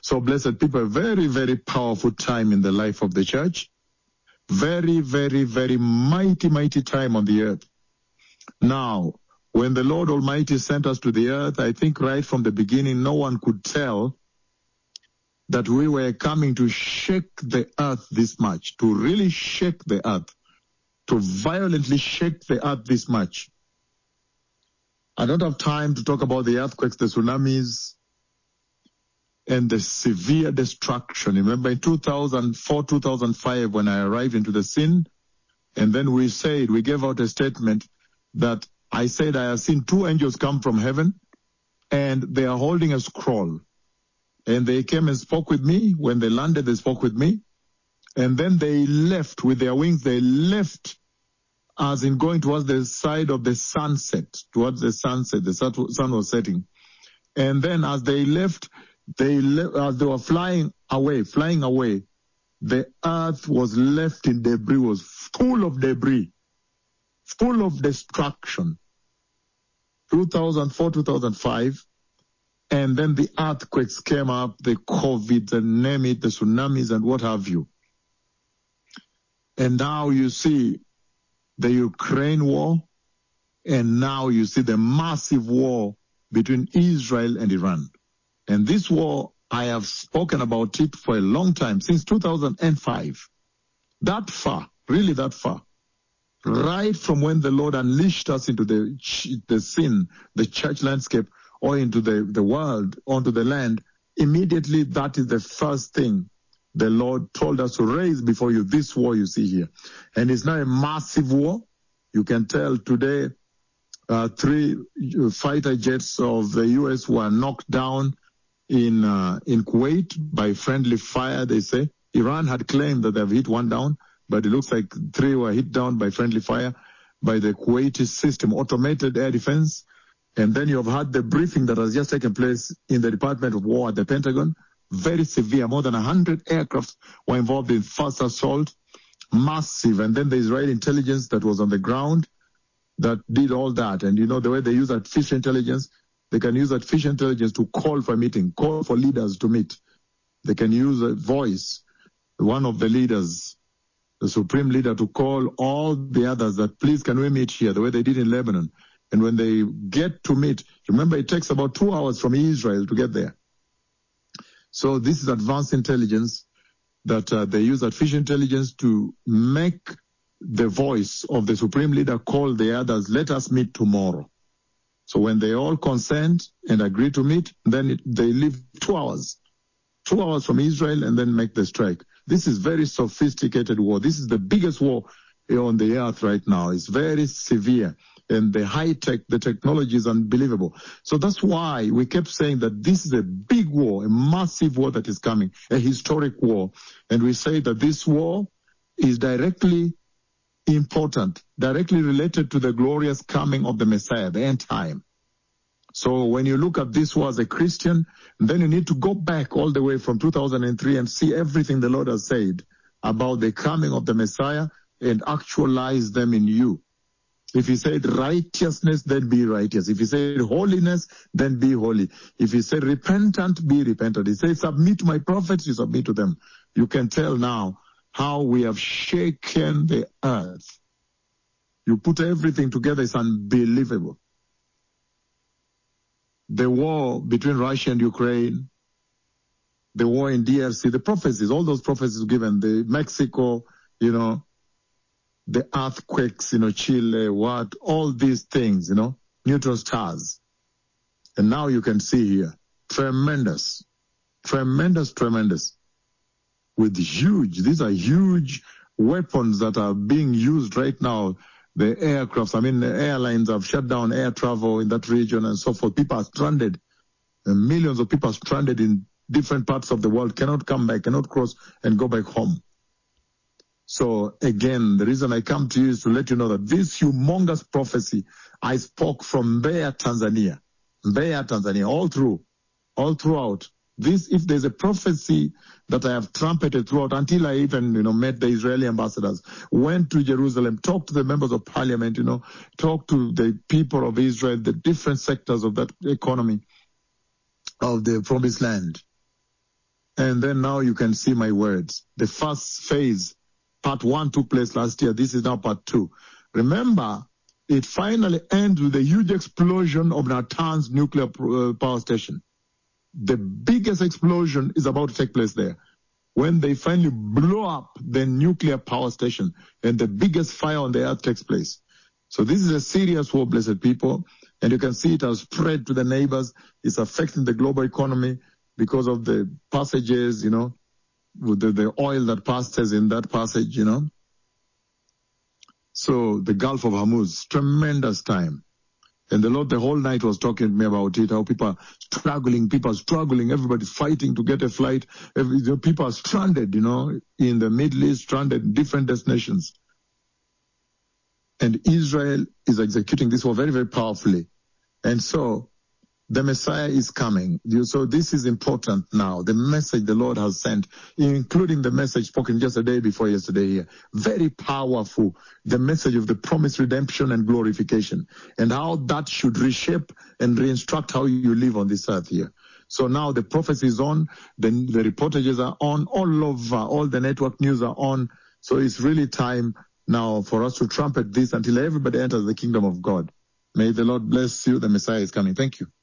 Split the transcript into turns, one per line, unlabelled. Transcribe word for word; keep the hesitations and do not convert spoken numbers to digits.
So, blessed people, a very, very powerful time in the life of the church. Very, very, very mighty, mighty time on the earth. Now, when the Lord Almighty sent us to the earth, I think right from the beginning, no one could tell that we were coming to shake the earth this much, to really shake the earth, to violently shake the earth this much. I don't have time to talk about the earthquakes, the tsunamis, and the severe destruction. Remember in two thousand four, two thousand five, when I arrived into the scene, and then we said, we gave out a statement that I said, I have seen two angels come from heaven, and they are holding a scroll. And they came and spoke with me. When they landed, they spoke with me. And then they left with their wings. They left as in going towards the side of the sunset, towards the sunset. The sun was setting. And then as they left, they left, as they were flying away, flying away, the earth was left in debris, was full of debris, full of destruction. two thousand four, two thousand five. And then the earthquakes came up, the COVID, the name it, the tsunamis, and what have you. And now you see the Ukraine war, and now you see the massive war between Israel and Iran. And this war, I have spoken about it for a long time, since two thousand five. That far, really that far. Right from when the Lord unleashed us into the, the sin, the church landscape, or into the, the world, onto the land, immediately that is the first thing the Lord told us to raise before you, this war you see here. And it's now a massive war. You can tell today, uh, three fighter jets of the U S were knocked down in, uh, in Kuwait by friendly fire, they say. Iran had claimed that they've hit one down, but it looks like three were hit down by friendly fire by the Kuwaiti system, automated air defense. And then you have had the briefing that has just taken place in the Department of War at the Pentagon. Very severe. More than one hundred aircrafts were involved in first assault. Massive. And then the Israeli intelligence that was on the ground that did all that. And you know the way they use artificial intelligence, they can use artificial intelligence to call for a meeting, call for leaders to meet. They can use a voice, one of the leaders, the supreme leader, to call all the others that, please, can we meet here, the way they did in Lebanon. And when they get to meet, remember it takes about two hours from Israel to get there. So this is advanced intelligence that uh, they use artificial intelligence to make the voice of the supreme leader call the others, let us meet tomorrow. So when they all consent and agree to meet, then it, they leave two hours, two hours from Israel and then make the strike. This is very sophisticated war. This is the biggest war on the earth right now. It's very severe. And the high tech, the technology is unbelievable. So that's why we kept saying that this is a big war, a massive war that is coming, a historic war. And we say that this war is directly important, directly related to the glorious coming of the Messiah, the end time. So when you look at this war as a Christian, then you need to go back all the way from two thousand three and see everything the Lord has said about the coming of the Messiah and actualize them in you. If he said righteousness, then be righteous. If he said holiness, then be holy. If he said repentant, be repentant. He said submit to my prophets, you submit to them. You can tell now how we have shaken the earth. You put everything together, it's unbelievable. The war between Russia and Ukraine, the war in D R C, the prophecies, all those prophecies given, the Mexico, you know, the earthquakes, you know, Chile, what, all these things, you know, neutron stars. And now you can see here, tremendous, tremendous, tremendous, with huge, these are huge weapons that are being used right now. The aircrafts, I mean, the airlines have shut down air travel in that region and so forth. People are stranded. And millions of people are stranded in different parts of the world, cannot come back, cannot cross and go back home. So again, the reason I come to you is to let you know that this humongous prophecy I spoke from Mbeya, Tanzania, Mbeya, Tanzania, all through, all throughout. This, if there's a prophecy that I have trumpeted throughout until I even, you know, met the Israeli ambassadors, went to Jerusalem, talked to the members of parliament, you know, talked to the people of Israel, the different sectors of that economy of the promised land. And then now you can see my words. The first phase, part one, took place last year. This is now part two. Remember, it finally ends with a huge explosion of Natanz nuclear power station. The biggest explosion is about to take place there, when they finally blow up the nuclear power station and the biggest fire on the earth takes place. So this is a serious war, blessed people. And you can see it has spread to the neighbors. It's affecting the global economy because of the passages, you know, with the, the oil that passes in that passage, you know. So the Gulf of Hormuz, tremendous time. And the Lord the whole night was talking to me about it, how people are struggling, people are struggling, everybody's fighting to get a flight. Every, you know, people are stranded, you know, in the Middle East, stranded in different destinations. And Israel is executing this war very, very powerfully. And so the Messiah is coming. So this is important now. The message the Lord has sent, including the message spoken just a day before yesterday here. Very powerful. The message of the promised redemption and glorification, and how that should reshape and reinstruct how you live on this earth here. So now the prophecy is on, the, the reportages are on, all over, all the network news are on. So it's really time now for us to trumpet this until everybody enters the kingdom of God. May the Lord bless you. The Messiah is coming. Thank you.